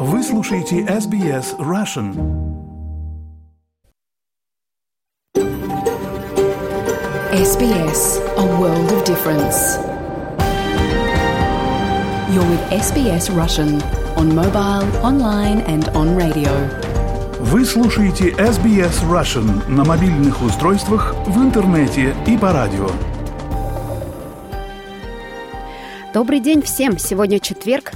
Вы слушаете SBS Russian. SBS, a world of difference. You're with SBS Russian on mobile, online and on radio. Вы слушаете SBS Russian на мобильных устройствах, в интернете и по радио. Добрый день всем! Сегодня четверг,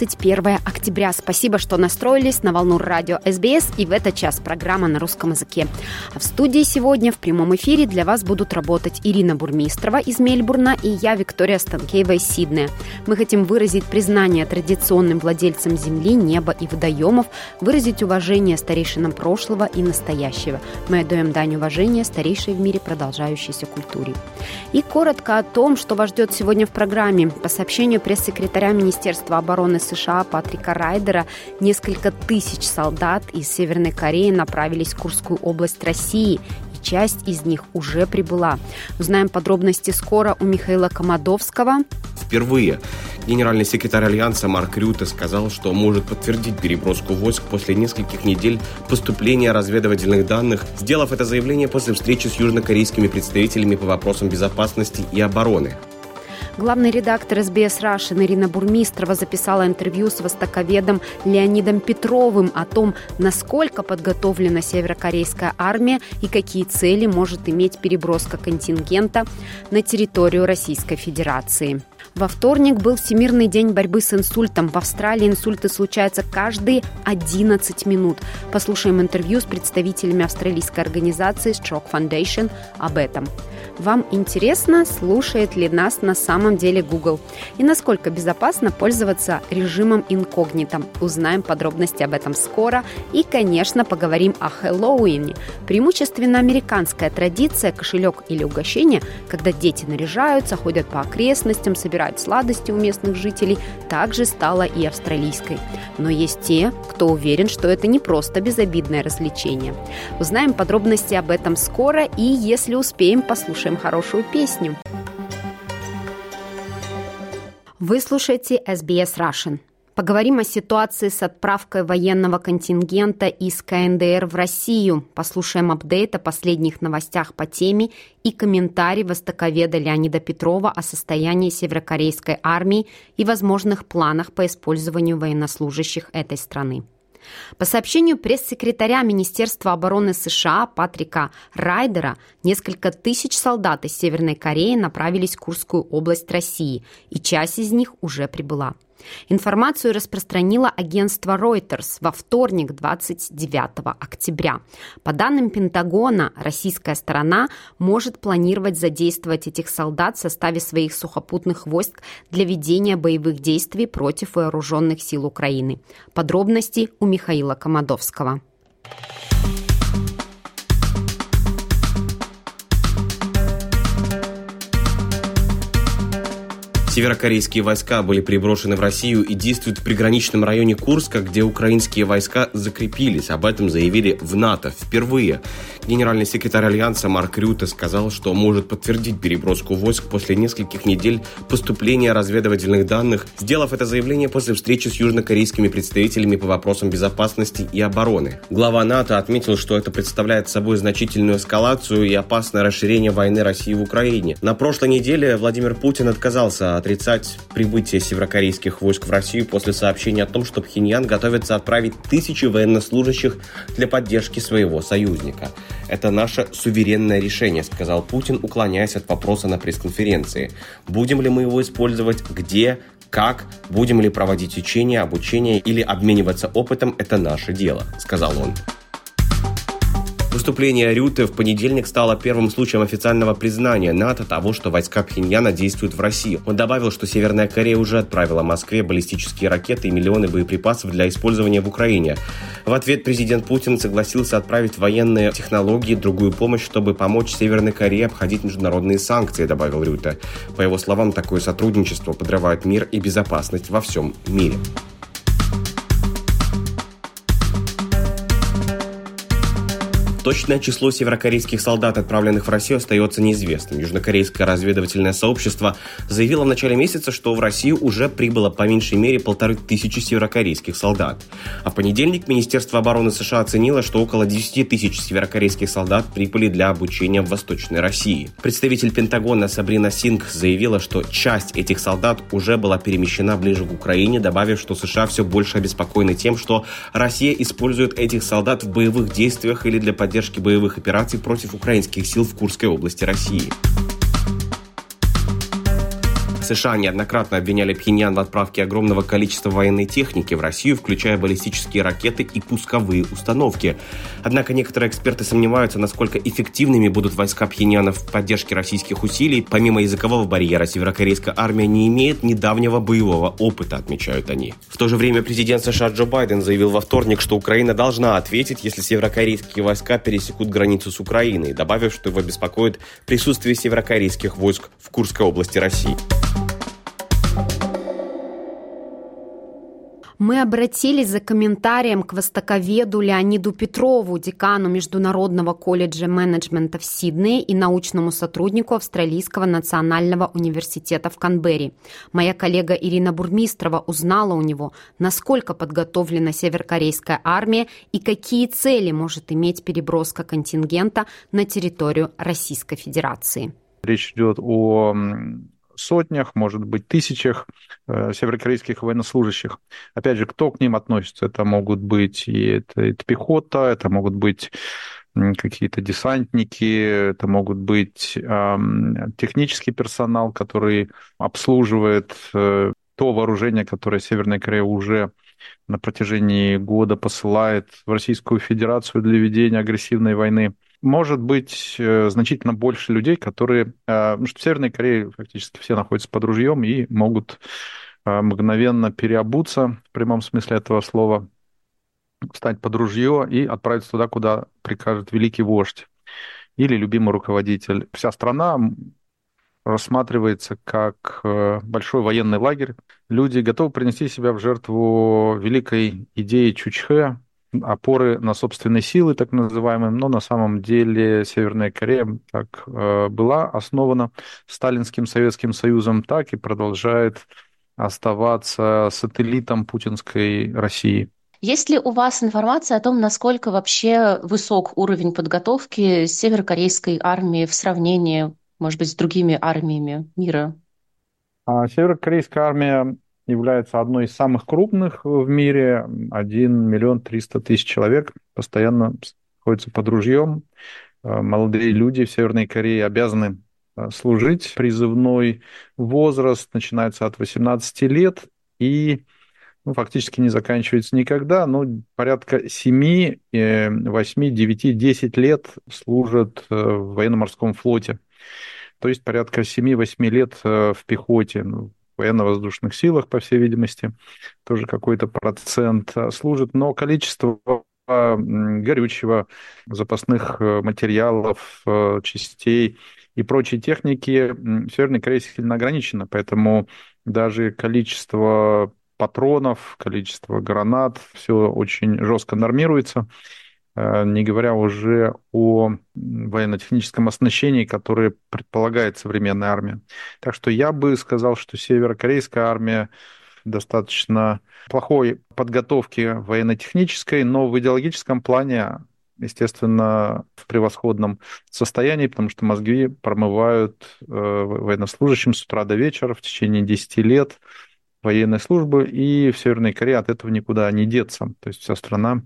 31 октября. Спасибо, что настроились на волну радио СБС, и в этот час программа на русском языке. А в студии сегодня в прямом эфире для вас будут работать Ирина Бурмистрова из Мельбурна и я, Виктория Станкеева из Сиднея. Мы хотим выразить признание традиционным владельцам земли, неба и водоемов, выразить уважение старейшинам прошлого и настоящего. Мы отдаем дань уважения старейшей в мире продолжающейся культуре. И коротко о том, что вас ждет сегодня в программе. По сообщению пресс-секретаря Министерства обороны США Патрика Райдера, несколько тысяч солдат из Северной Кореи направились в Курскую область России, и часть из них уже прибыла. Узнаем подробности скоро у Михаила Комадовского. Впервые генеральный секретарь Альянса Марк Рютте сказал, что может подтвердить переброску войск после нескольких недель поступления разведывательных данных, сделав это заявление после встречи с южнокорейскими представителями по вопросам безопасности и обороны. Главный редактор SBS Russian Ирина Бурмистрова записала интервью с востоковедом Леонидом Петровым о том, насколько подготовлена северокорейская армия и какие цели может иметь переброска контингента на территорию Российской Федерации. Во вторник был Всемирный день борьбы с инсультом. В Австралии инсульты случаются каждые 11 минут. Послушаем интервью с представителями австралийской организации Stroke Foundation об этом. Вам интересно, слушает ли нас на самом деле Google? И насколько безопасно пользоваться режимом инкогнито? Узнаем подробности об этом скоро. И, конечно, поговорим о Хэллоуине. Преимущественно американская традиция, кошелек или угощение, когда дети наряжаются, ходят по окрестностям, собирают сладости у местных жителей, также стала и австралийской. Но есть те, кто уверен, что это не просто безобидное развлечение. Узнаем подробности об этом скоро, и, если успеем, послушаем хорошую песню. Вы слушаете SBS Russian. Поговорим о ситуации с отправкой военного контингента из КНДР в Россию. Послушаем апдейт о последних новостях по теме и комментарий востоковеда Леонида Петрова о состоянии северокорейской армии и возможных планах по использованию военнослужащих этой страны. По сообщению пресс-секретаря Министерства обороны США Патрика Райдера, несколько тысяч солдат из Северной Кореи направились в Курскую область России, и часть из них уже прибыла. Информацию распространило агентство Reuters во вторник, 29 октября. По данным Пентагона, российская сторона может планировать задействовать этих солдат в составе своих сухопутных войск для ведения боевых действий против вооруженных сил Украины. Подробности у Михаила Комадовского. Северокорейские войска были переброшены в Россию и действуют в приграничном районе Курска, где украинские войска закрепились. Об этом заявили в НАТО впервые. Генеральный секретарь Альянса Марк Рютте сказал, что может подтвердить переброску войск после нескольких недель поступления разведывательных данных, сделав это заявление после встречи с южнокорейскими представителями по вопросам безопасности и обороны. Глава НАТО отметил, что это представляет собой значительную эскалацию и опасное расширение войны России в Украине. На прошлой неделе Владимир Путин отказался отрицать прибытие северокорейских войск в Россию после сообщения о том, что Пхеньян готовится отправить тысячи военнослужащих для поддержки своего союзника. «Это наше суверенное решение», — сказал Путин, уклоняясь от вопроса на пресс-конференции. «Будем ли мы его использовать? Где? Как? Будем ли проводить учения, обучение или обмениваться опытом? Это наше дело», — сказал он. Выступление Рютте в понедельник стало первым случаем официального признания НАТО того, что войска Пхеньяна действуют в России. Он добавил, что Северная Корея уже отправила Москве баллистические ракеты и миллионы боеприпасов для использования в Украине. В ответ президент Путин согласился отправить военные технологии и другую помощь, чтобы помочь Северной Корее обходить международные санкции, добавил Рютте. По его словам, такое сотрудничество подрывает мир и безопасность во всем мире. В Точное число северокорейских солдат, отправленных в Россию, остается неизвестным. Южнокорейское разведывательное сообщество заявило в начале месяца, что в Россию уже прибыло по меньшей мере 1500 северокорейских солдат. А в понедельник Министерство обороны США оценило, что около 10 тысяч северокорейских солдат прибыли для обучения в Восточной России. Представитель Пентагона Сабрина Сингх заявила, что часть этих солдат уже была перемещена ближе к Украине, добавив, что США все больше обеспокоены тем, что Россия использует этих солдат в боевых действиях или для поддержки боевых операций против украинских сил в Курской области России. США неоднократно обвиняли Пхеньян в отправке огромного количества военной техники в Россию, включая баллистические ракеты и пусковые установки. Однако некоторые эксперты сомневаются, насколько эффективными будут войска Пхеньяна в поддержке российских усилий. Помимо языкового барьера, северокорейская армия не имеет недавнего боевого опыта, отмечают они. В то же время президент США Джо Байден заявил во вторник, что Украина должна ответить, если северокорейские войска пересекут границу с Украиной, добавив, что его беспокоит присутствие северокорейских войск в Курской области России. Мы обратились за комментарием к востоковеду Леониду Петрову, декану Международного колледжа менеджмента в Сиднее и научному сотруднику Австралийского национального университета в Канберре. Моя коллега Ирина Бурмистрова узнала у него, насколько подготовлена северокорейская армия и какие цели может иметь переброска контингента на территорию Российской Федерации. Речь идет о сотнях, может быть, тысячах северокорейских военнослужащих. Опять же, кто к ним относится? Это могут быть это пехота, это могут быть какие-то десантники, это могут быть технический персонал, который обслуживает то вооружение, которое Северная Корея уже на протяжении года посылает в Российскую Федерацию для ведения агрессивной войны. Может быть значительно больше людей, которые... Потому что в Северной Корее фактически все находятся под ружьем и могут мгновенно переобуться, в прямом смысле этого слова, встать под ружье и отправиться туда, куда прикажет великий вождь или любимый руководитель. Вся страна рассматривается как большой военный лагерь. Люди готовы принести себя в жертву великой идее Чучхэ, опоры на собственные силы, так называемые, но на самом деле Северная Корея как была основана Сталинским Советским Союзом, так и продолжает оставаться сателлитом путинской России. Есть ли у вас информация о том, насколько вообще высок уровень подготовки северокорейской армии в сравнении, может быть, с другими армиями мира? Северокорейская армия является одной из самых крупных в мире. 1 300 000 человек постоянно находятся под ружьем. Молодые люди в Северной Корее обязаны служить. Призывной возраст начинается от 18 лет и фактически не заканчивается никогда. Но порядка 7, 8, 9, 10 лет служат в военно-морском флоте. То есть порядка 7-8 лет в пехоте, в военно-воздушных силах, по всей видимости, тоже какой-то процент служит, но количество горючего, запасных материалов, частей и прочей техники в Северной Корее сильно ограничено, поэтому даже количество патронов, количество гранат, все очень жестко нормируется, не говоря уже о военно-техническом оснащении, которое предполагает современная армия. Так что я бы сказал, что северокорейская армия достаточно плохой подготовки военно-технической, но в идеологическом плане, естественно, в превосходном состоянии, потому что мозги промывают военнослужащим с утра до вечера в течение 10 лет военной службы, и в Северной Корее от этого никуда не деться. То есть вся страна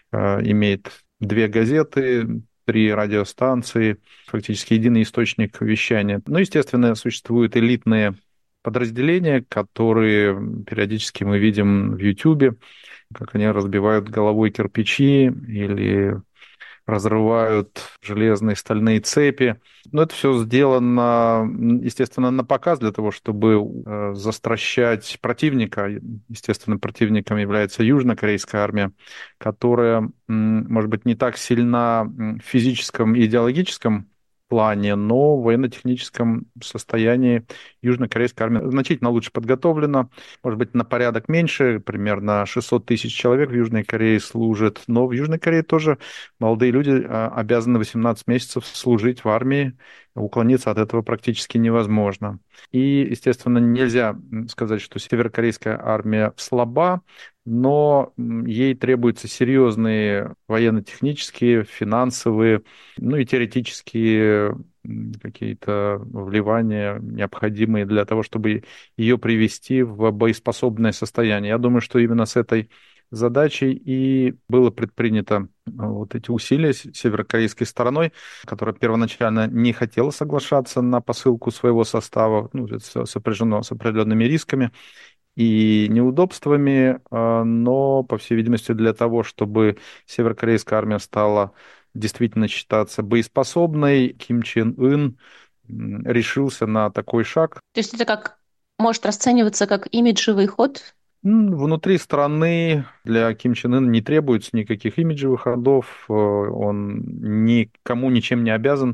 имеет 2 газеты, 3 радиостанции, фактически единый источник вещания. Ну, естественно, существуют элитные подразделения, которые периодически мы видим в Ютубе, как они разбивают головой кирпичи или разрывают железные стальные цепи. Но это все сделано, естественно, на показ для того, чтобы застращать противника. Естественно, противником является южнокорейская армия, которая, может быть, не так сильна в физическом и идеологическом плане, но в военно-техническом состоянии Южнокорейская армия значительно лучше подготовлена, может быть, на порядок меньше, примерно 600 тысяч человек в Южной Корее служит, но в Южной Корее тоже молодые люди обязаны 18 месяцев служить в армии, уклониться от этого практически невозможно. И, естественно, нельзя сказать, что северокорейская армия слаба, но ей требуются серьезные военно-технические, финансовые, ну и теоретические какие-то вливания, необходимые для того, чтобы ее привести в боеспособное состояние. Я думаю, что именно с этой задачей и было предпринято вот эти усилия северокорейской стороной, которая первоначально не хотела соглашаться на посылку своего состава, ну, это сопряжено с определенными рисками и неудобствами, но, по всей видимости, для того, чтобы северокорейская армия стала действительно считаться боеспособной, Ким Чен Ын решился на такой шаг. То есть это как может расцениваться как имиджевый ход? Внутри страны для Ким Чен Ына не требуется никаких имиджевых ходов, он никому ничем не обязан,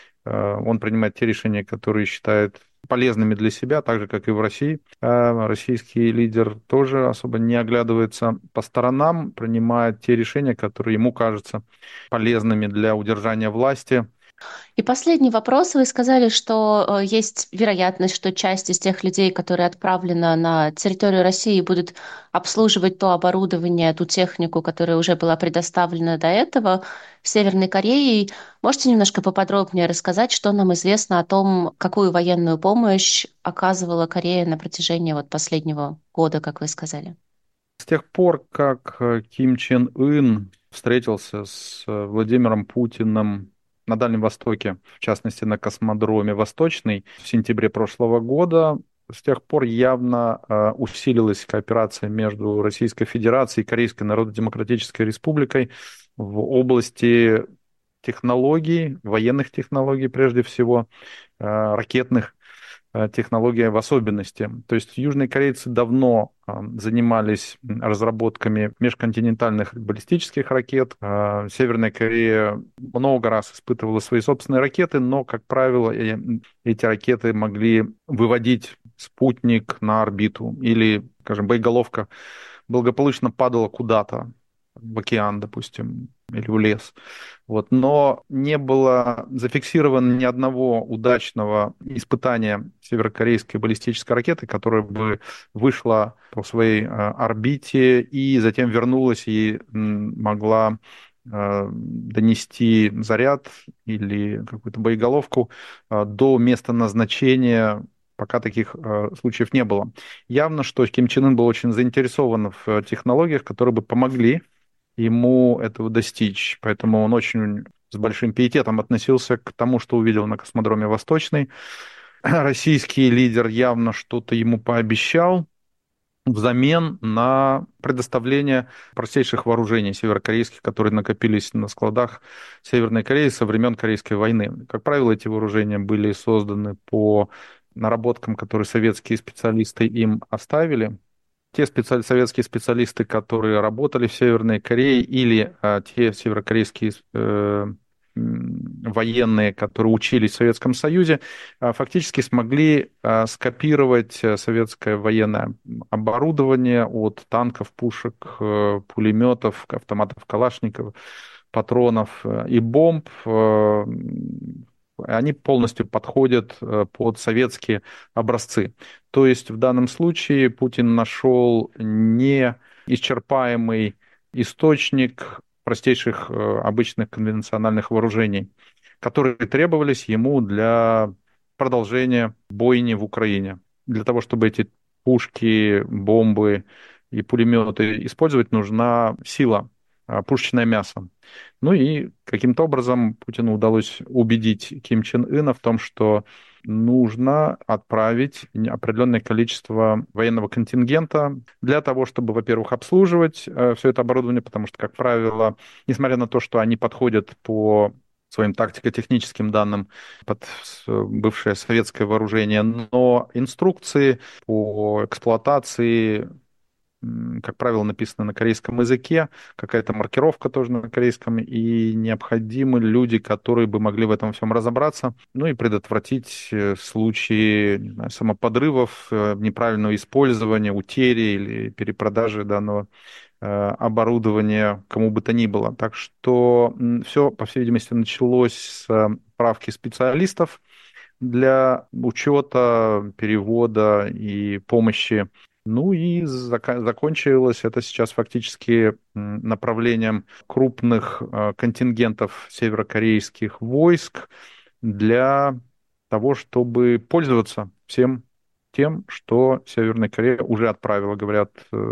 он принимает те решения, которые считает полезными для себя, так же, как и в России. Российский лидер тоже особо не оглядывается по сторонам, принимает те решения, которые ему кажутся полезными для удержания власти. И последний вопрос. Вы сказали, что есть вероятность, что часть из тех людей, которые отправлены на территорию России, будут обслуживать то оборудование, ту технику, которая уже была предоставлена до этого Северной Кореей. Можете немножко поподробнее рассказать, что нам известно о том, какую военную помощь оказывала Корея на протяжении вот последнего года, как вы сказали? С тех пор, как Ким Чен Ын встретился с Владимиром Путиным на Дальнем Востоке, в частности на космодроме Восточный в сентябре прошлого года, с тех пор явно усилилась кооперация между Российской Федерацией и Корейской Народно-Демократической Республикой в области технологий, военных технологий прежде всего, ракетных технология в особенности. То есть южные корейцы давно занимались разработками межконтинентальных баллистических ракет. Северная Корея много раз испытывала свои собственные ракеты, но, как правило, эти ракеты могли выводить спутник на орбиту или, скажем, боеголовка благополучно падала куда-то в океан, допустим, или в лес. Вот. Но не было зафиксировано ни одного удачного испытания северокорейской баллистической ракеты, которая бы вышла по своей орбите и затем вернулась и могла донести заряд или какую-то боеголовку до места назначения. Пока таких случаев не было. Явно, что Ким Чен Ын был очень заинтересован в технологиях, которые бы помогли ему этого достичь. Поэтому он очень с большим пиететом относился к тому, что увидел на космодроме Восточный. Российский лидер явно что-то ему пообещал взамен на предоставление простейших вооружений северокорейских, которые накопились на складах Северной Кореи со времен Корейской войны. Как правило, эти вооружения были созданы по наработкам, которые советские специалисты им оставили. Те советские специалисты, которые работали в Северной Корее, или те северокорейские военные, которые учились в Советском Союзе, фактически смогли скопировать советское военное оборудование от танков, пушек, пулеметов, автоматов Калашников, патронов и бомб. Они полностью подходят под советские образцы. То есть в данном случае Путин нашел неисчерпаемый источник простейших обычных конвенциональных вооружений, которые требовались ему для продолжения бойни в Украине. Для того, чтобы эти пушки, бомбы и пулеметы использовать, нужна сила, пушечное мясо. Ну и каким-то образом Путину удалось убедить Ким Чен Ына в том, что нужно отправить определенное количество военного контингента для того, чтобы, во-первых, обслуживать все это оборудование, потому что, как правило, несмотря на то, что они подходят по своим тактико-техническим данным под бывшее советское вооружение, но инструкции по эксплуатации как правило, написаны на корейском языке, какая-то маркировка тоже на корейском, и необходимы люди, которые бы могли в этом всем разобраться, ну и предотвратить случаи, не знаю, самоподрывов, неправильного использования, утери или перепродажи данного оборудования кому бы то ни было. Так что все, по всей видимости, началось с правки специалистов для учета, перевода и помощи. Ну и закончилось это сейчас фактически направлением крупных контингентов северокорейских войск для того, чтобы пользоваться всем тем, что Северная Корея уже отправила. Говорят,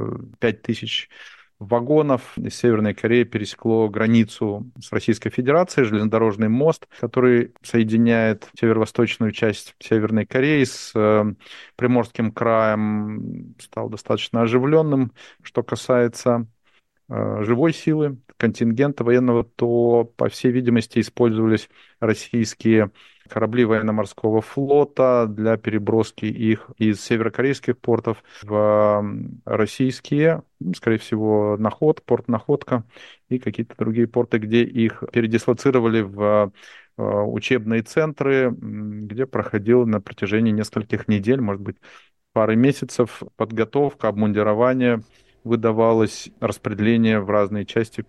5000 вагонов из Северной Кореи пересекло границу с Российской Федерацией, железнодорожный мост, который соединяет северо-восточную часть Северной Кореи с Приморским краем, стал достаточно оживленным. Что касается живой силы, контингента военного, то, по всей видимости, использовались российские корабли военно-морского флота для переброски их из северокорейских портов в российские, скорее всего, порт Находка и какие-то другие порты, где их передислоцировали в учебные центры, где проходила на протяжении нескольких недель, может быть, пары месяцев подготовка, обмундирование, выдавалось распределение в разные части.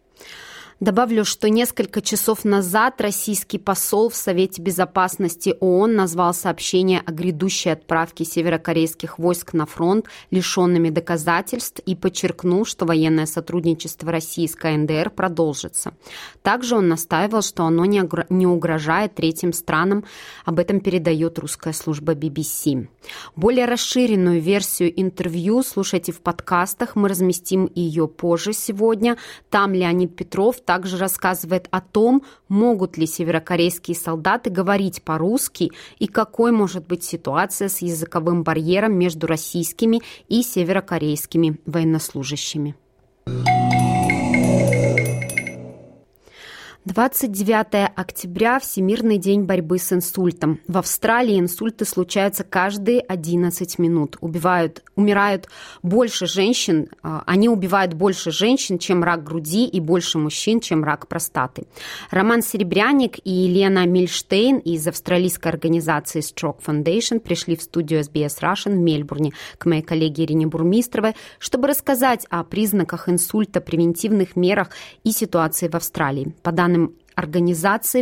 Добавлю, что несколько часов назад российский посол в Совете Безопасности ООН назвал сообщение о грядущей отправке северокорейских войск на фронт лишенными доказательств и подчеркнул, что военное сотрудничество России с КНДР продолжится. Также он настаивал, что оно не угрожает третьим странам. Об этом передает русская служба BBC. Более расширенную версию интервью слушайте в подкастах. Мы разместим ее позже сегодня. Там Леонид Петров также рассказывает о том, могут ли северокорейские солдаты говорить по-русски и какой может быть ситуация с языковым барьером между российскими и северокорейскими военнослужащими. 29 октября – Всемирный день борьбы с инсультом. В Австралии инсульты случаются каждые 11 минут. Умирают больше женщин, они убивают больше женщин, чем рак груди, и больше мужчин, чем рак простаты. Роман Серебряник и Елена Мильштейн из австралийской организации Stroke Foundation пришли в студию SBS Russian в Мельбурне к моей коллеге Ирине Бурмистровой, чтобы рассказать о признаках инсульта, превентивных мерах и ситуации в Австралии. По данным организации,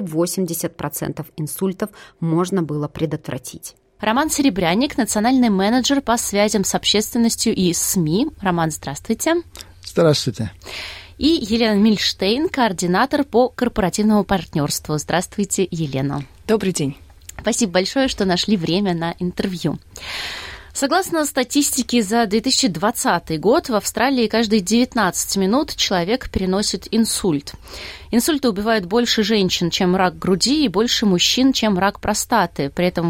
80% инсультов можно было предотвратить. Роман Серебряник, национальный менеджер по связям с общественностью и СМИ. Роман, здравствуйте. Здравствуйте. И Елена Мильштейн, координатор по корпоративному партнерству. Здравствуйте, Елена. Добрый день. Спасибо большое, что нашли время на интервью. Согласно статистике за 2020 год, в Австралии каждые 19 минут человек переносит инсульт. Инсульты убивают больше женщин, чем рак груди, и больше мужчин, чем рак простаты. При этом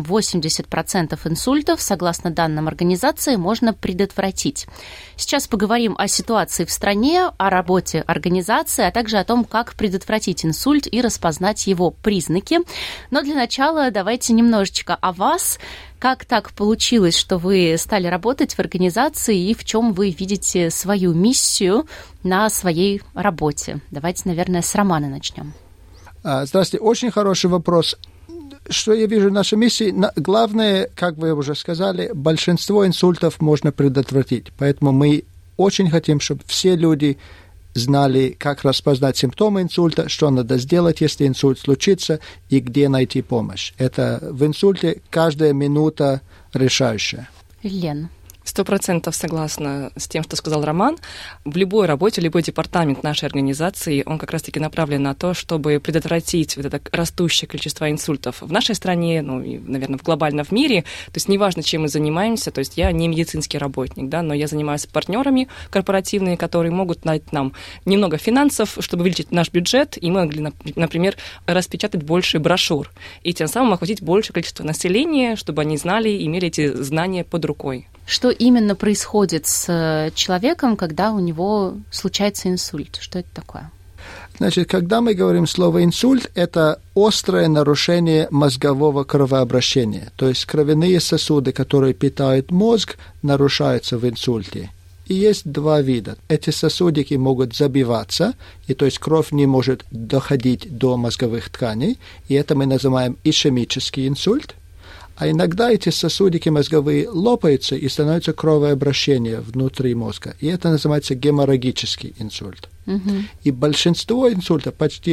80% инсультов, согласно данным организации, можно предотвратить. Сейчас поговорим о ситуации в стране, о работе организации, а также о том, как предотвратить инсульт и распознать его признаки. Но для начала давайте немножечко о вас. Как так получилось, что вы стали работать в организации и в чем вы видите свою миссию на своей работе? Давайте, наверное, с Романа начнем. Здравствуйте. Очень хороший вопрос. Что я вижу в нашей миссии? Главное, как вы уже сказали, большинство инсультов можно предотвратить. Поэтому мы очень хотим, чтобы все люди знали, как распознать симптомы инсульта, что надо сделать, если инсульт случится, и где найти помощь. Это в инсульте каждая минута решающая. Лен. 100% согласна с тем, что сказал Роман. В любой работе, любой департамент нашей организации, он как раз-таки направлен на то, чтобы предотвратить вот это растущее количество инсультов в нашей стране, ну и, наверное, в глобальном мире. То есть неважно, чем мы занимаемся, то есть я не медицинский работник, да, но я занимаюсь с партнерами корпоративными, которые могут дать нам немного финансов, чтобы увеличить наш бюджет, и мы могли, например, распечатать больше брошюр, и тем самым охватить большее количество населения, чтобы они знали, имели эти знания под рукой. Что именно происходит с человеком, когда у него случается инсульт? Что это такое? Значит, когда мы говорим слово «инсульт», это острое нарушение мозгового кровообращения. То есть кровяные сосуды, которые питают мозг, нарушаются в инсульте. И есть два вида. Эти сосудики могут забиваться, и то есть кровь не может доходить до мозговых тканей, и это мы называем ишемический инсульт. А иногда эти сосудики мозговые лопаются и становится кровообращение внутри мозга. И это называется геморрагический инсульт. И большинство инсультов, почти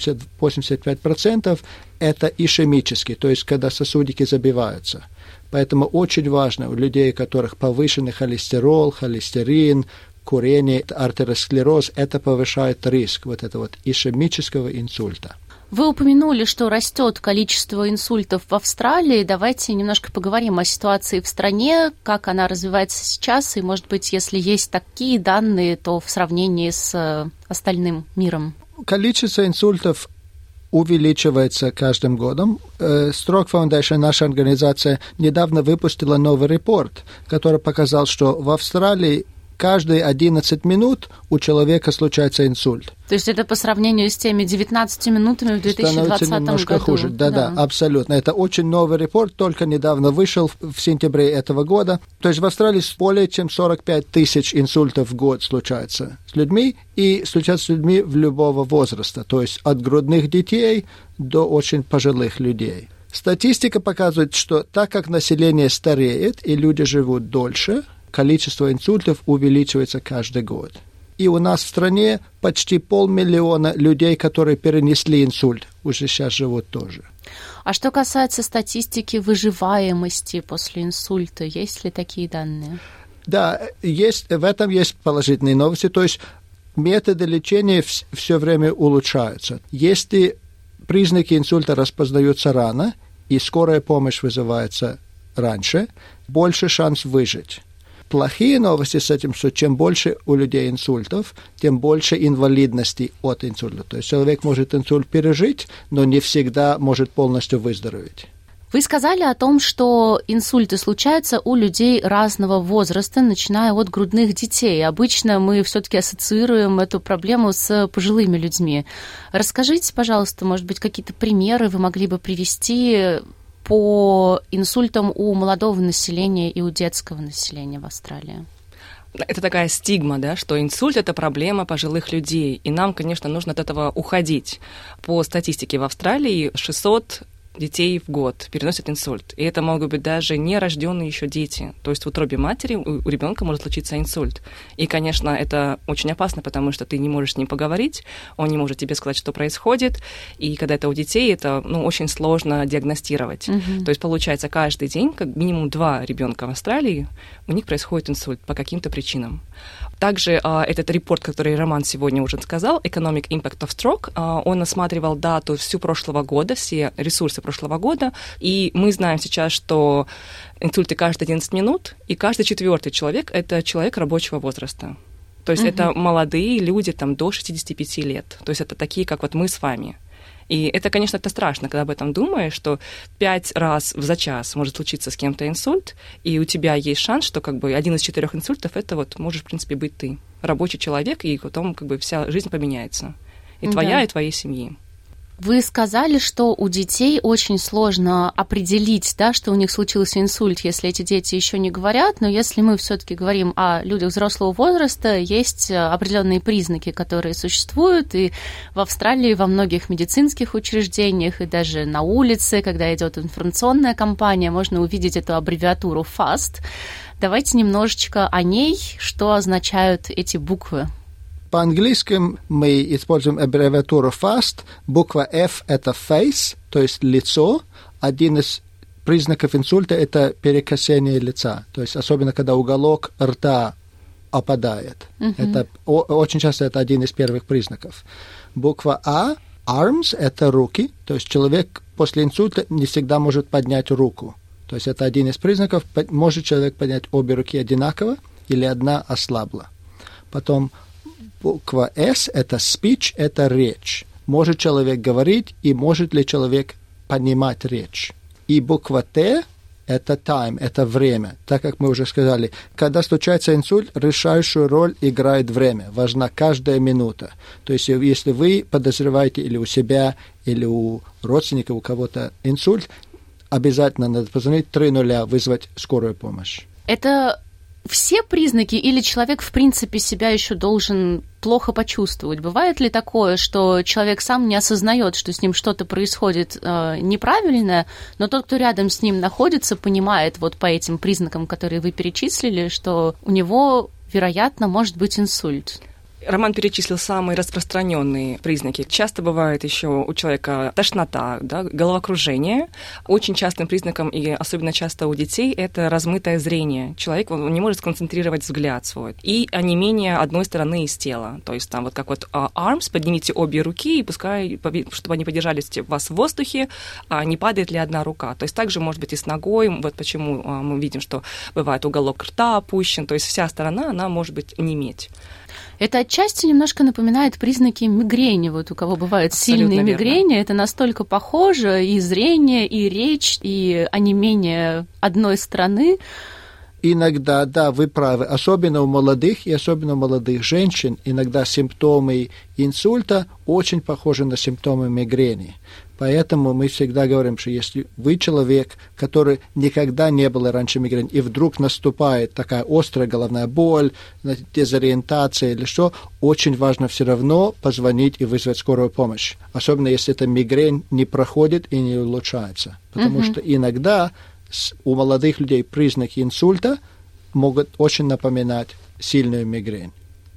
80-85%, это ишемический, то есть когда сосудики забиваются. Поэтому очень важно у людей, у которых повышенный холестерол, холестерин, курение, артеросклероз, это повышает риск вот этого вот ишемического инсульта. Вы упомянули, что растет количество инсультов в Австралии. Давайте немножко поговорим о ситуации в стране, как она развивается сейчас, и, может быть, если есть такие данные, то в сравнении с остальным миром. Количество инсультов увеличивается каждым годом. Stroke Foundation, наша организация, недавно выпустила новый репорт, который показал, что в Австралии каждые 11 минут у человека случается инсульт. То есть это по сравнению с теми 19 минутами в 2020 году? Становится немножко хуже. Да, абсолютно. Это очень новый репорт, только недавно вышел в сентябре этого года. То есть в Австралии более чем 45 тысяч инсультов в год случается с людьми, и случается с людьми в любого возраста, то есть от грудных детей до очень пожилых людей. Статистика показывает, что так как население стареет и люди живут дольше, количество инсультов увеличивается каждый год. И у нас в стране почти 500 000 людей, которые перенесли инсульт, уже сейчас живут тоже. А что касается статистики выживаемости после инсульта, есть ли такие данные? Да, в этом есть положительные новости. То есть методы лечения все время улучшаются. Если признаки инсульта распознаются рано, и скорая помощь вызывается раньше, больше шанс выжить. Плохие новости с этим, что чем больше у людей инсультов, тем больше инвалидности от инсульта. То есть человек может инсульт пережить, но не всегда может полностью выздороветь. Вы сказали о том, что инсульты случаются у людей разного возраста, начиная от грудных детей. Обычно мы все-таки ассоциируем эту проблему с пожилыми людьми. Расскажите, пожалуйста, может быть, какие-то примеры вы могли бы привести по инсультам у молодого населения и у детского населения в Австралии? Это такая стигма, да, что инсульт – это проблема пожилых людей, и нам, конечно, нужно от этого уходить. По статистике в Австралии 600 детей в год переносят инсульт. И это могут быть даже нерожденные еще дети. То есть в утробе матери у ребенка может случиться инсульт. И, конечно, это очень опасно, потому что ты не можешь с ним поговорить, он не может тебе сказать, что происходит. И когда это у детей, это очень сложно диагностировать. То есть, получается, каждый день, как минимум 2 ребенка в Австралии, у них происходит инсульт по каким-то причинам. Также этот репорт, который Роман сегодня уже сказал, Economic Impact of Stroke, он осматривал дату всю прошлого года, все ресурсы прошлого года, и мы знаем сейчас, что инсульты каждые 11 минут, и каждый 4-й человек – это человек рабочего возраста. То есть это молодые люди там, до 65 лет, то есть это такие, как вот мы с вами. И это, конечно, это страшно, когда об этом думаешь, что 5 раз за час может случиться с кем-то инсульт, и у тебя есть шанс, что как бы 1 из 4 инсультов это вот можешь, в принципе, быть ты, рабочий человек, и потом как бы вся жизнь поменяется. И твоя, и твоей семьи. Вы сказали, что у детей очень сложно определить, да, что у них случился инсульт, если эти дети еще не говорят, но если мы все-таки говорим о людях взрослого возраста, есть определенные признаки, которые существуют, и в Австралии во многих медицинских учреждениях, и даже на улице, когда идет информационная кампания, можно увидеть эту аббревиатуру FAST. Давайте немножечко о ней, что означают эти буквы. По-английски мы используем аббревиатуру FAST. Буква F – это face, то есть лицо. Один из признаков инсульта – это перекосение лица. То есть особенно, когда уголок рта опадает. Это, очень часто это один из первых признаков. Буква А – arms – это руки. То есть человек после инсульта не всегда может поднять руку. То есть это один из признаков. Может человек поднять обе руки одинаково или одна ослабла. Потом буква S – это speech, это речь. Может человек говорить, и может ли человек понимать речь. И буква T – это time, это время. Так как мы уже сказали, когда случается инсульт, решающую роль играет время. Важна каждая минута. То есть если вы подозреваете или у себя, или у родственников, у кого-то инсульт, обязательно надо позвонить 300, вызвать скорую помощь. Это все признаки или человек, в принципе, себя еще должен плохо почувствовать? Бывает ли такое, что человек сам не осознает, что с ним что-то происходит неправильное, но тот, кто рядом с ним находится, понимает вот по этим признакам, которые вы перечислили, что у него, вероятно, может быть инсульт? Роман перечислил самые распространенные признаки. Часто бывает еще у человека тошнота, да, головокружение. Очень частым признаком, и особенно часто у детей, это размытое зрение. Человек он не может сконцентрировать взгляд свой. И онемение одной стороны из тела. То есть там вот как вот arms, поднимите обе руки, и пускай, чтобы они подержались у вас в воздухе, не падает ли одна рука. То есть также может быть и с ногой. Вот почему мы видим, что бывает уголок рта опущен. То есть вся сторона, она может быть неметь. Это отчасти немножко напоминает признаки мигрени. Вот у кого бывают сильные мигрени, это настолько похоже, и зрение, и речь, и онемение одной стороны. Иногда, да, вы правы, особенно у молодых и особенно у молодых женщин, иногда симптомы инсульта очень похожи на симптомы мигрени. Поэтому мы всегда говорим, что если вы человек, который никогда не был раньше мигрень, и вдруг наступает такая острая головная боль, дезориентация или что, очень важно все равно позвонить и вызвать скорую помощь. Особенно если эта мигрень не проходит и не улучшается. Потому что иногда у молодых людей признаки инсульта могут очень напоминать сильную мигрень.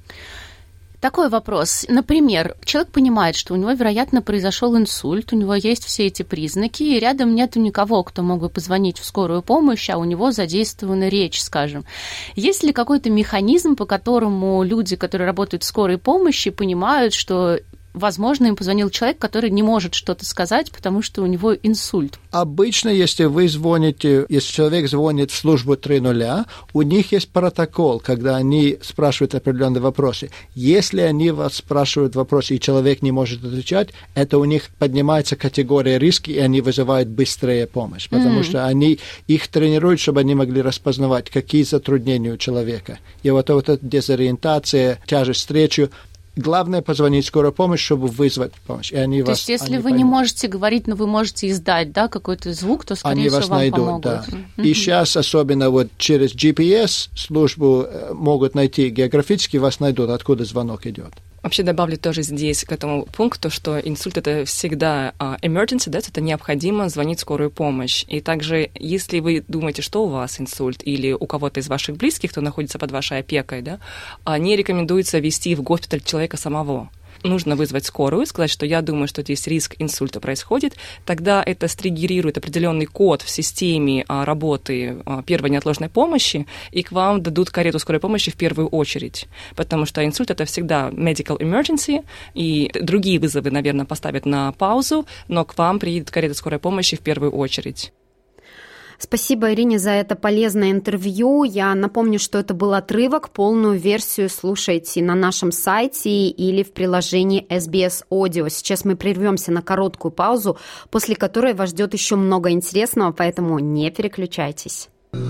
Такой вопрос. Например, человек понимает, что у него, вероятно, произошел инсульт, у него есть все эти признаки, и рядом нет никого, кто мог бы позвонить в скорую помощь, а у него задействована речь, скажем. Есть ли какой-то механизм, по которому люди, которые работают в скорой помощи, понимают, что, возможно, им позвонил человек, который не может что-то сказать, потому что у него инсульт? Обычно, если вы звоните, если человек звонит в службу 3.0, у них есть протокол, когда они спрашивают определенные вопросы. Если они вас спрашивают вопросы, и человек не может отвечать, это у них поднимается категория риска, и они вызывают быстрее помощь, потому что они их тренируют, чтобы они могли распознавать, какие затруднения у человека. И вот эта дезориентация, тяжесть встречи, главное позвонить в скорую помощь, чтобы вызвать помощь. И они то есть, если вы не можете говорить, но вы можете издать, да, какой-то звук, то, скорее всего, вам помогут. Да. И сейчас, особенно вот через GPS службу могут найти, географически вас найдут, откуда звонок идет. Вообще добавлю тоже здесь к этому пункту, что инсульт – это всегда emergency, да, это необходимо звонить в скорую помощь. И также, если вы думаете, что у вас инсульт или у кого-то из ваших близких, кто находится под вашей опекой, да, не рекомендуется везти в госпиталь человека самого. Нужно вызвать скорую, сказать, что я думаю, что здесь риск инсульта происходит, тогда это стриггерирует определенный код в системе работы первой неотложной помощи, и к вам дадут карету скорой помощи в первую очередь, потому что инсульт – это всегда medical emergency, и другие вызовы, наверное, поставят на паузу, но к вам приедет карета скорой помощи в первую очередь. Спасибо, Ирине, за это полезное интервью. Я напомню, что это был отрывок. Полную версию слушайте на нашем сайте или в приложении SBS Audio. Сейчас мы прервемся на короткую паузу, после которой вас ждет еще много интересного, поэтому не переключайтесь.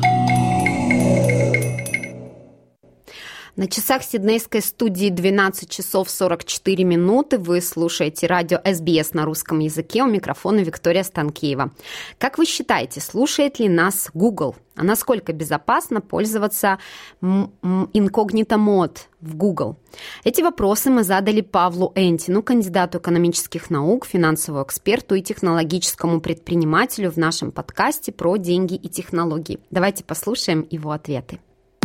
На часах сиднейской студии 12 часов 44 минуты. Вы слушаете радио SBS на русском языке. У микрофона Виктория Станкеева. Как вы считаете, слушает ли нас Google? А насколько безопасно пользоваться инкогнито мод в Google? Эти вопросы мы задали Павлу Энтину, кандидату экономических наук, финансовому эксперту и технологическому предпринимателю в нашем подкасте про деньги и технологии. Давайте послушаем его ответы.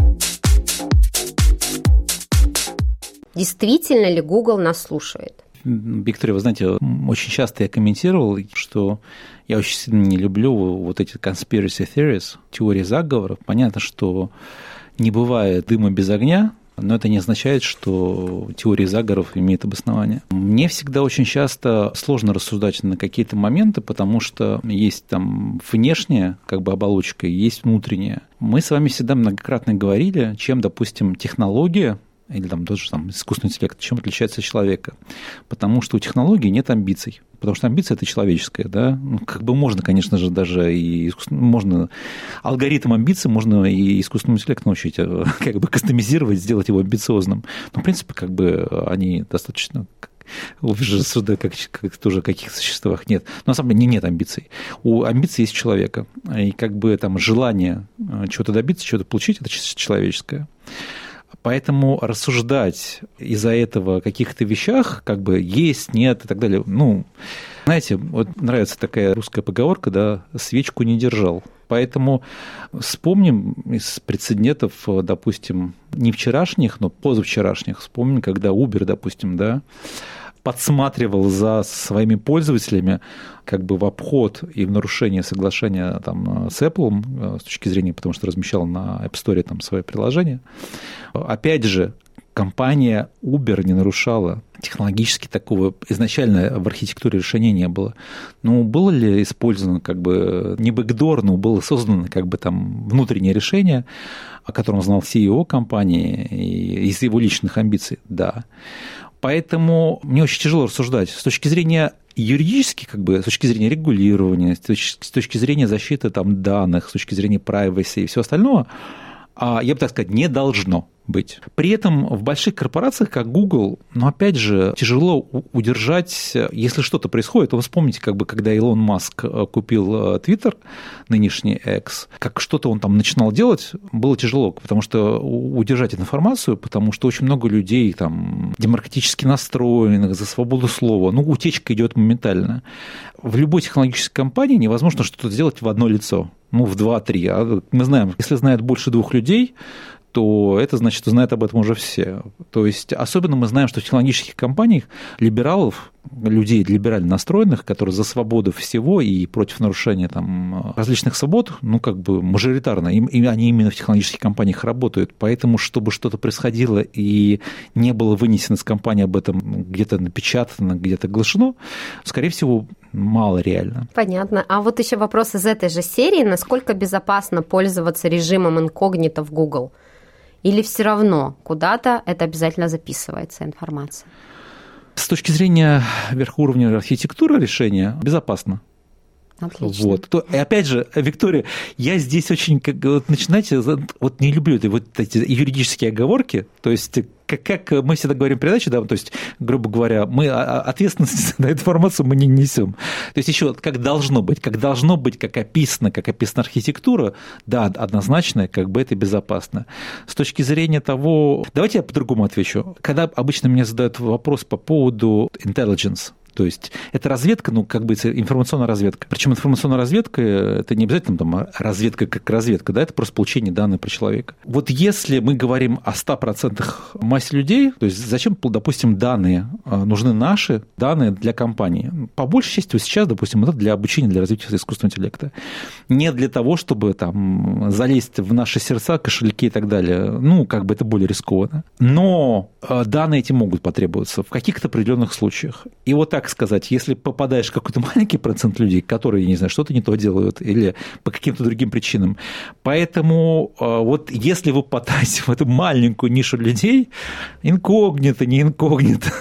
Действительно ли Google нас слушает? Виктория, вы знаете, очень часто я комментировал, что я очень сильно не люблю вот эти conspiracy theories, теории заговоров. Понятно, что не бывает дыма без огня, но это не означает, что теории заговоров имеют обоснование. Мне всегда очень часто сложно рассуждать на какие-то моменты, потому что есть там внешняя оболочка и есть внутренняя. Мы с вами всегда многократно говорили, чем, допустим, технология или тоже искусственный интеллект, чем отличается от человека. Потому что у технологий нет амбиций. Потому что амбиция – это человеческая, да. Можно, конечно же, даже и можно алгоритм амбиций, можно и искусственному интеллекту научить кастомизировать, сделать его амбициозным. Но, в принципе, они достаточно уже рассуждаю как тоже о каких существах. Нет, на самом деле нет амбиций. У амбиций есть человека. И как бы там желание чего-то добиться, чего-то получить, это человеческое. Поэтому рассуждать из-за этого о каких-то вещах, как бы есть, нет и так далее, ну, знаете, вот нравится такая русская поговорка, да, свечку не держал. Поэтому вспомним из прецедентов, допустим, не вчерашних, но позавчерашних, вспомним, когда Uber, допустим, да, подсматривал за своими пользователями как бы в обход и в нарушение соглашения там, с Apple с точки зрения, потому что размещал на App Store там свое приложение. Опять же, компания Uber не нарушала. Технологически такого изначально в архитектуре решения не было. Ну, было ли использовано как бы не бэкдор, но было создано как бы там внутреннее решение, о котором знал CEO компании и из его личных амбиций? Да. Поэтому мне очень тяжело рассуждать. С точки зрения юридически, как бы, с точки зрения регулирования, с точки зрения защиты там, данных, с точки зрения privacy и всего остального, я бы так сказать, не должно быть. При этом в больших корпорациях, как Google, но опять же, тяжело удержать, если что-то происходит. Вы вспомните, как бы, когда Илон Маск купил Twitter, нынешний X, как что-то он там начинал делать, было тяжело, потому что удержать эту информацию, потому что очень много людей там демократически настроенных, за свободу слова, ну, утечка идет моментально. В любой технологической компании невозможно что-то сделать в одно лицо, ну, в 2-3. А мы знаем, если знает больше 2 людей, то это значит, что знают об этом уже все. То есть, особенно мы знаем, что в технологических компаниях либералов, людей либерально настроенных, которые за свободу всего и против нарушения там, различных свобод, ну, как бы мажоритарно, и они именно в технологических компаниях работают. Поэтому, чтобы что-то происходило и не было вынесено из компании об этом где-то напечатано, где-то оглашено, скорее всего, мало реально. Понятно. А вот еще вопрос из этой же серии. Насколько безопасно пользоваться режимом инкогнито в Google? Или все равно куда-то это обязательно записывается информация? С точки зрения верхуровневой архитектуры решения безопасно. Отлично. Вот. И опять же, Виктория, я здесь очень, вот, начинаете, вот не люблю вот эти юридические оговорки, то есть как мы всегда говорим в передаче, да, то есть, грубо говоря, мы ответственность за информацию мы не несем. То есть еще как должно быть, как описана архитектура, да, однозначно, как бы это безопасно. С точки зрения того, давайте я по-другому отвечу. Когда обычно мне задают вопрос по поводу intelligence, то есть это разведка, ну, как бы информационная разведка. Причем информационная разведка – это не обязательно там, разведка как разведка, да, это просто получение данных про человека. Вот если мы говорим о 100% массе людей, то есть зачем, допустим, данные нужны наши данные для компании? По большей части сейчас, допустим, это для обучения, для развития искусственного интеллекта. Не для того, чтобы там залезть в наши сердца, кошельки и так далее. Ну, как бы это более рискованно. Но данные эти могут потребоваться в каких-то определенных случаях. И вот так сказать, если попадаешь в какой-то маленький процент людей, которые, не знаю, что-то не то делают или по каким-то другим причинам. Поэтому вот если вы попадаете в эту маленькую нишу людей, инкогнито, не инкогнито,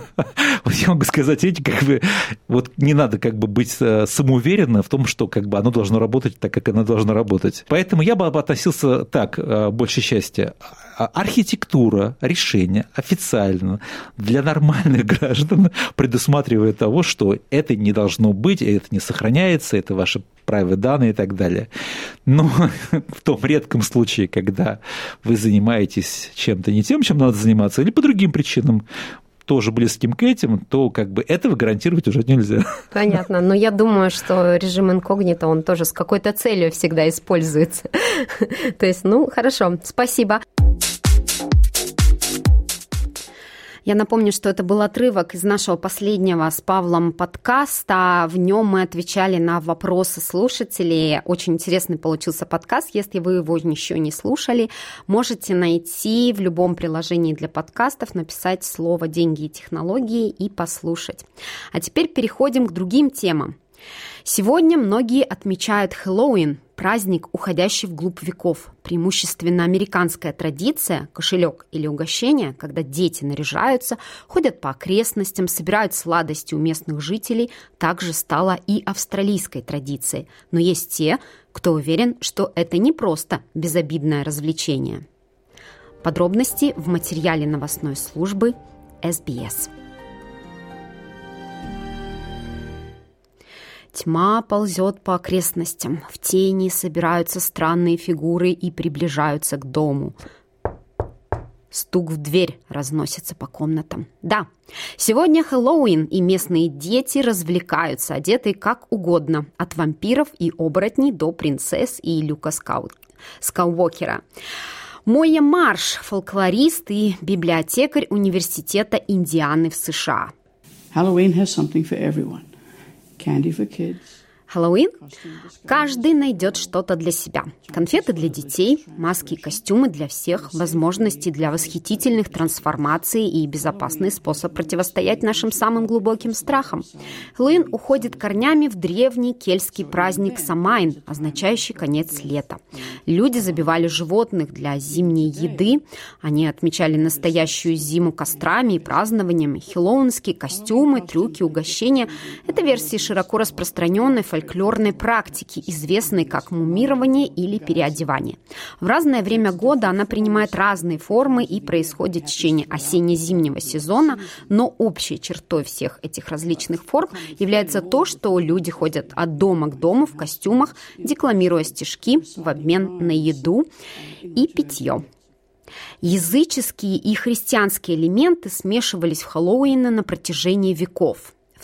вот я могу сказать, видите, как бы вот не надо как бы быть самоуверенным в том, что как бы оно должно работать так, как оно должно работать. Поэтому я бы относился так, большей части. Архитектура решения официально для нормальных граждан предусматривает того, что это не должно быть, это не сохраняется, это ваши private данные и так далее. Но в том редком случае, когда вы занимаетесь чем-то не тем, чем надо заниматься, или по другим причинам, тоже близким к этим, то как бы этого гарантировать уже нельзя. Понятно, но я думаю, что режим инкогнито, он тоже с какой-то целью всегда используется. То есть, ну, хорошо, спасибо. Я напомню, что это был отрывок из нашего последнего с Павлом подкаста. В нем мы отвечали на вопросы слушателей. Очень интересный получился подкаст. Если вы его еще не слушали, можете найти в любом приложении для подкастов, написать слово «деньги и технологии» и послушать. А теперь переходим к другим темам. Сегодня многие отмечают Хэллоуин, праздник, уходящий вглубь веков. Преимущественно американская традиция, кошелек или угощение, когда дети наряжаются, ходят по окрестностям, собирают сладости у местных жителей, также стала и австралийской традицией. Но есть те, кто уверен, что это не просто безобидное развлечение. Подробности в материале новостной службы SBS. Тьма ползет по окрестностям. В тени собираются странные фигуры и приближаются к дому. Стук в дверь разносится по комнатам. Да, сегодня Хэллоуин, и местные дети развлекаются, одетые как угодно, от вампиров и оборотней до принцесс и Люка Скайуокера. Моя Марш, фольклорист и библиотекарь Университета Индианы в США. Halloween has something for everyone. Candy for kids. Хэллоуин? Каждый найдет что-то для себя. Конфеты для детей, маски и костюмы для всех, возможности для восхитительных трансформаций и безопасный способ противостоять нашим самым глубоким страхам. Хэллоуин уходит корнями в древний кельтский праздник Самайн, означающий конец лета. Люди забивали животных для зимней еды. Они отмечали настоящую зиму кострами и празднованиями. Хэллоуинские костюмы, трюки, угощения – это версии широко распространенной фольклорной практики, известной как мумирование или переодевание. В разное время года она принимает разные формы и происходит в течение осенне-зимнего сезона, но общей чертой всех этих различных форм является то, что люди ходят от дома к дому в костюмах, декламируя стишки в обмен на еду и питье. Языческие и христианские элементы смешивались в Хэллоуине на протяжении веков. В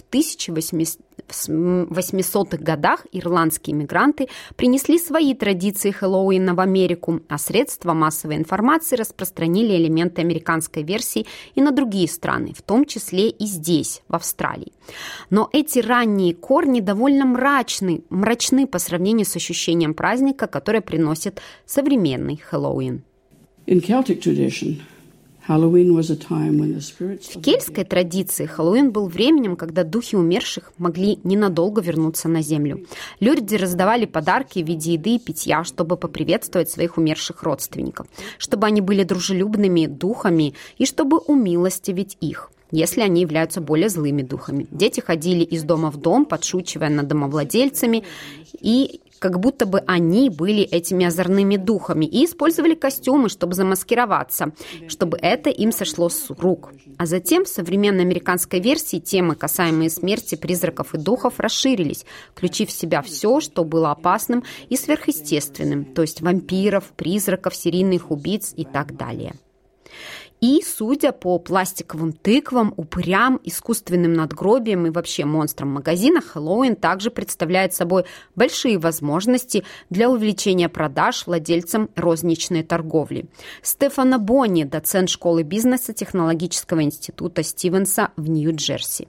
1800-х годах ирландские мигранты принесли свои традиции Хэллоуина в Америку, а средства массовой информации распространили элементы американской версии и на другие страны, в том числе и здесь, в Австралии. Но эти ранние корни довольно мрачны по сравнению с ощущением праздника, которое приносит современный Хэллоуин. In Celtic tradition, Halloween was a time when the spirits... В кельтской традиции Хэллоуин был временем, когда духи умерших могли ненадолго вернуться на землю. Люди раздавали подарки в виде еды и питья, чтобы поприветствовать своих умерших родственников, чтобы они были дружелюбными духами и чтобы умилостивить их, если они являются более злыми духами. Дети ходили из дома в дом, подшучивая над домовладельцами, и как будто бы они были этими озорными духами и использовали костюмы, чтобы замаскироваться, чтобы это им сошло с рук. А затем в современной американской версии темы, касаемые смерти, призраков и духов, расширились, включив в себя все, что было опасным и сверхъестественным, то есть вампиров, призраков, серийных убийц и так далее. И, судя по пластиковым тыквам, упырям, искусственным надгробиям и вообще монстрам в магазинах, Хэллоуин также представляет собой большие возможности для увеличения продаж владельцам розничной торговли. Стефано Бонни, доцент школы бизнеса Технологического института Стивенса в Нью-Джерси.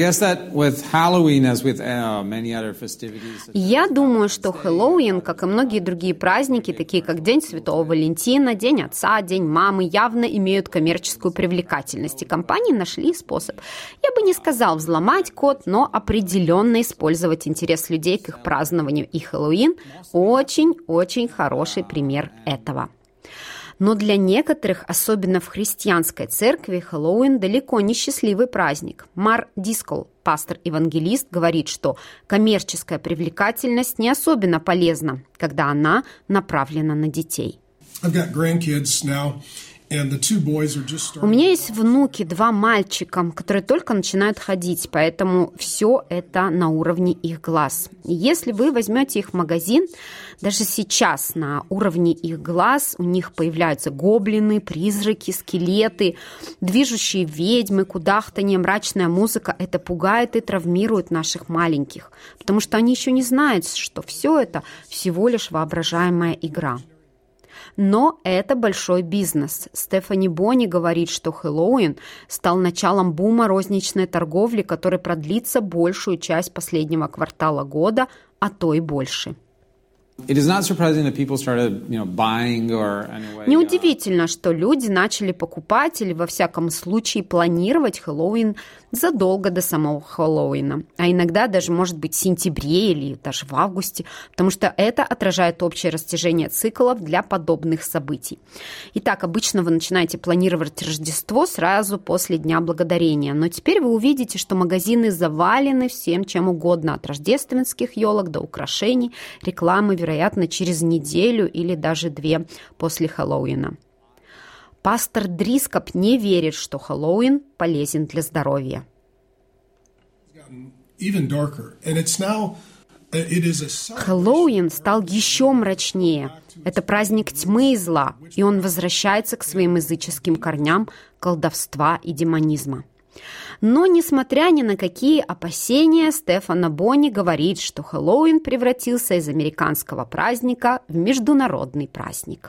Я думаю, что Хэллоуин, как и многие другие праздники, такие как День Святого Валентина, День Отца, День Мамы, явно имеют коммерческую привлекательность, и компании нашли способ, я бы не сказал взломать код, но определенно использовать интерес людей к их празднованию, и Хэллоуин очень-очень хороший пример этого. Но для некоторых, особенно в христианской церкви, Хэллоуин далеко не счастливый праздник. Мар Дискол, пастор-евангелист, говорит, что коммерческая привлекательность не особенно полезна, когда она направлена на детей. У меня есть внуки, 2 мальчика, которые только начинают ходить, поэтому все это на уровне их глаз. И если вы возьмете их в магазин, даже сейчас на уровне их глаз у них появляются гоблины, призраки, скелеты, движущие ведьмы, кудахтанье, мрачная музыка. Это пугает и травмирует наших маленьких, потому что они еще не знают, что все это всего лишь воображаемая игра. Но это большой бизнес. Стефани Бонни говорит, что Хэллоуин стал началом бума розничной торговли, который продлится большую часть последнего квартала года, а то и больше. Неудивительно, что люди начали покупать или, во всяком случае, планировать Хэллоуин задолго до самого Хэллоуина, а иногда даже, может быть, в сентябре или даже в августе, потому что это отражает общее растяжение циклов для подобных событий. Итак, обычно вы начинаете планировать Рождество сразу после Дня Благодарения, но теперь вы увидите, что магазины завалены всем чем угодно, от рождественских елок до украшений, рекламы, вероятно, через неделю или даже 2 после Хэллоуина. Пастор Дрископ не верит, что Хэллоуин полезен для здоровья. Хэллоуин стал еще мрачнее. Это праздник тьмы и зла, и он возвращается к своим языческим корням колдовства и демонизма. Но, несмотря ни на какие опасения, Стефано Бони говорит, что Хэллоуин превратился из американского праздника в международный праздник.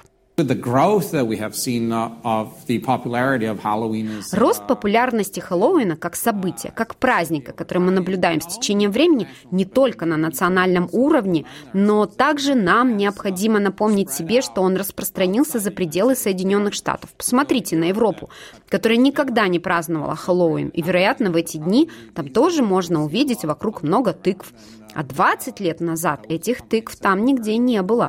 Рост популярности Хэллоуина как события, как праздника, который мы наблюдаем с течением времени не только на национальном уровне, но также нам необходимо напомнить себе, что он распространился за пределы Соединенных Штатов. Посмотрите на Европу, которая никогда не праздновала Хэллоуин, и, вероятно, в эти дни там тоже можно увидеть вокруг много тыкв. А 20 лет назад этих тыкв там нигде не было.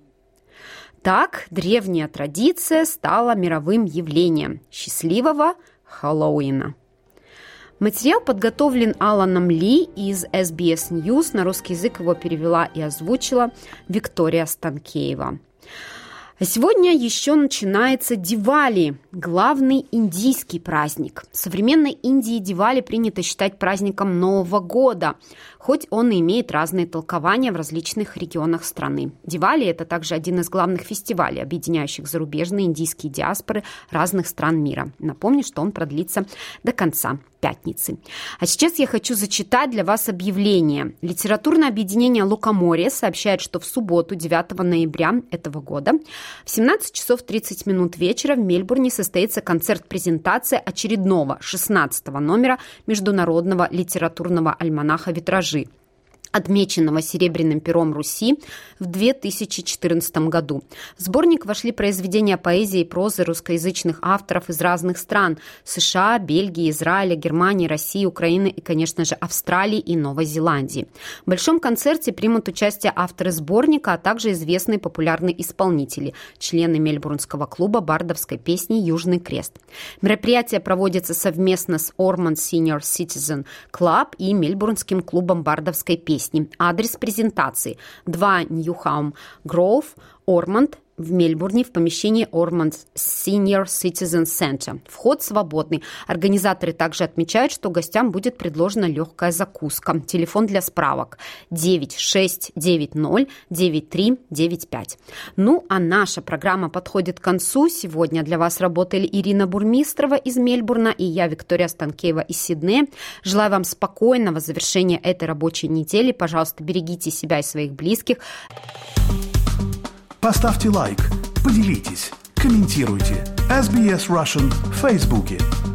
Так, древняя традиция стала мировым явлением. Счастливого Хэллоуина! Материал подготовлен Аланом Ли из SBS News. На русский язык его перевела и озвучила Виктория Станкеева. А сегодня еще начинается Дивали, главный индийский праздник. В современной Индии Дивали принято считать праздником Нового года, хоть он и имеет разные толкования в различных регионах страны. Дивали – это также один из главных фестивалей, объединяющих зарубежные индийские диаспоры разных стран мира. Напомню, что он продлится до конца пятницы. А сейчас я хочу зачитать для вас объявление. Литературное объединение «Лукоморье» сообщает, что в субботу, 9 ноября этого года, в 17 часов 30 минут вечера в Мельбурне состоится концерт-презентация очередного 16-го номера Международного литературного альманаха «Витражи», отмеченного Серебряным пером Руси в 2014 году. В сборник вошли произведения поэзии и прозы русскоязычных авторов из разных стран – США, Бельгии, Израиля, Германии, России, Украины и, конечно же, Австралии и Новой Зеландии. В большом концерте примут участие авторы сборника, а также известные популярные исполнители, члены Мельбурнского клуба бардовской песни «Южный крест». Мероприятие проводится совместно с Ormond Senior Citizen Club и Мельбурнским клубом бардовской песни. Адрес презентации: 2 Ньюхаум Гроув, Ормонд, в Мельбурне, в помещении Ormond Senior Citizen Center. Вход свободный. Организаторы также отмечают, что гостям будет предложена легкая закуска. Телефон для справок 9690-9395. Ну, а наша программа подходит к концу. Сегодня для вас работали Ирина Бурмистрова из Мельбурна и я, Виктория Станкеева из Сиднея. Желаю вам спокойного завершения этой рабочей недели. Пожалуйста, берегите себя и своих близких. Поставьте лайк, поделитесь, комментируйте. SBS Russian в Фейсбуке.